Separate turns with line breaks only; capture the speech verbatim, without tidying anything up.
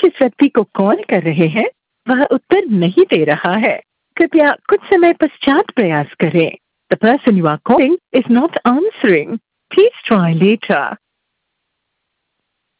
जिस व्यक्ति को कॉल कर रहे हैं वह उत्तर नहीं दे रहा है। कृपया कुछ समय पश्चात प्रयास करें। The person you are calling is not answering. Please try later.